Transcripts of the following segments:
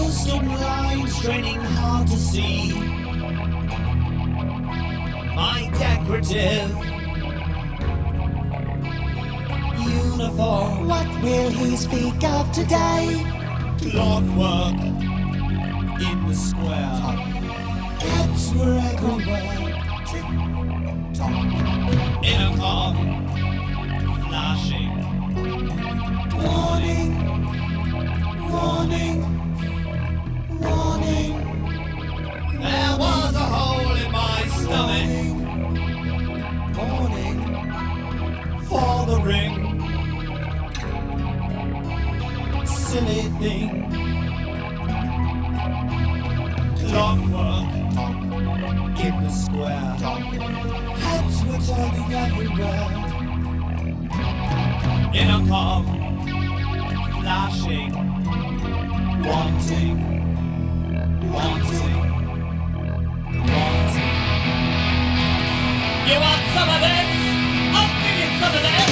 stood in line, straining hard to see my decorative uniform. What will he speak of today? Clockwork in the square. Heads were everywhere. Intercom flashing. Warning, warning, warning. There was a hole in my stomach. Warning for the ring. Silly thing. Clockwork in the square. Heads were turning everywhere. Intercom flashing. Wanting, wanting, wanting. You want some of this? I'll give you some of this.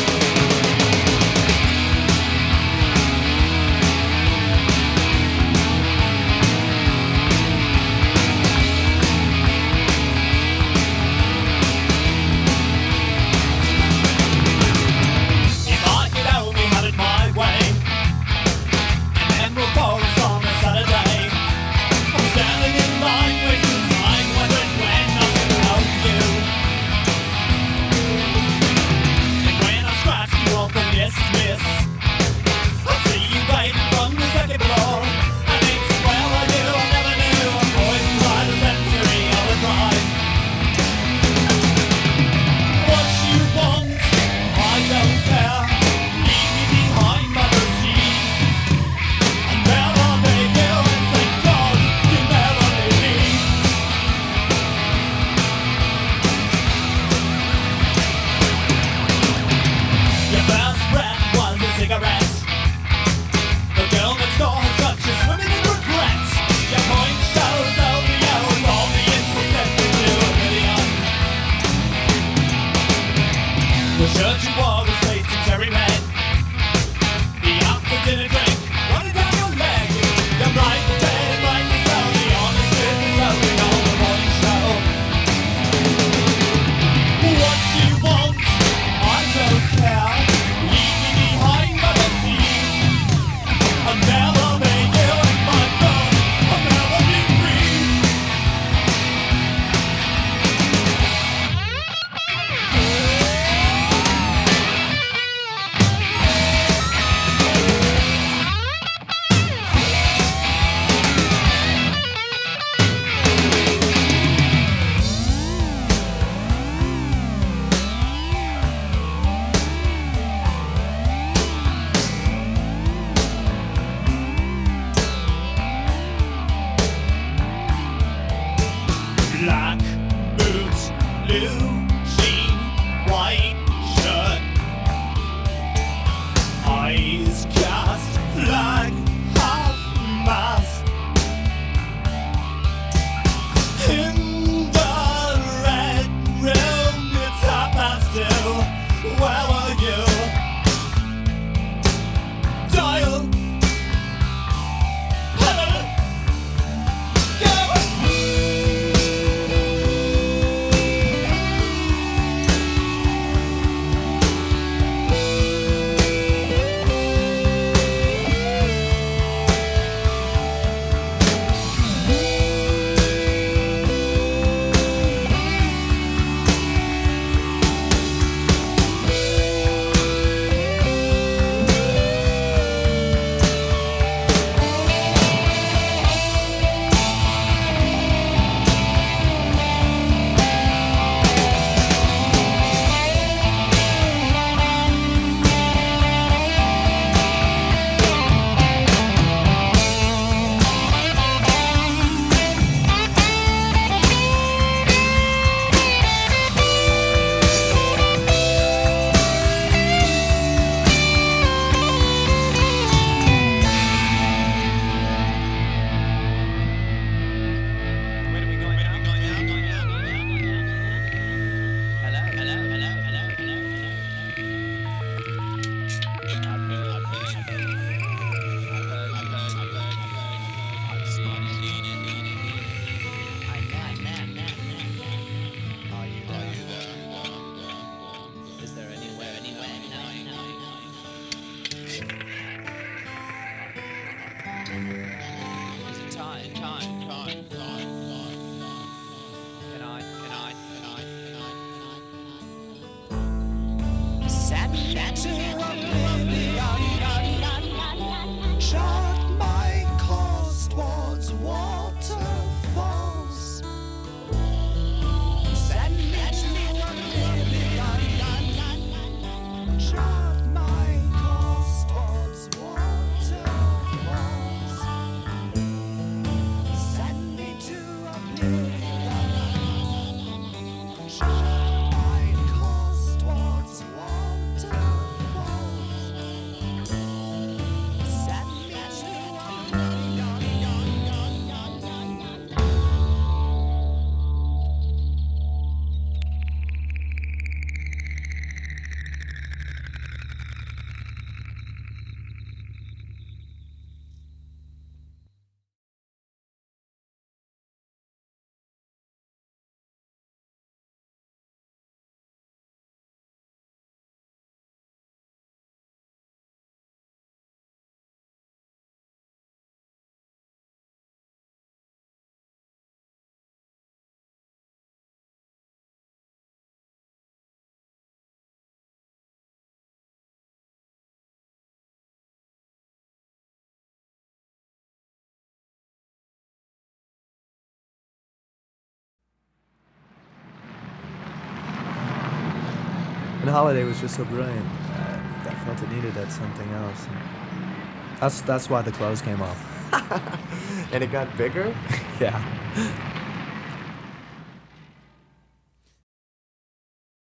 And Holiday was just so brilliant. I felt it needed that something else. That's why the clothes came off. And it got bigger? Yeah.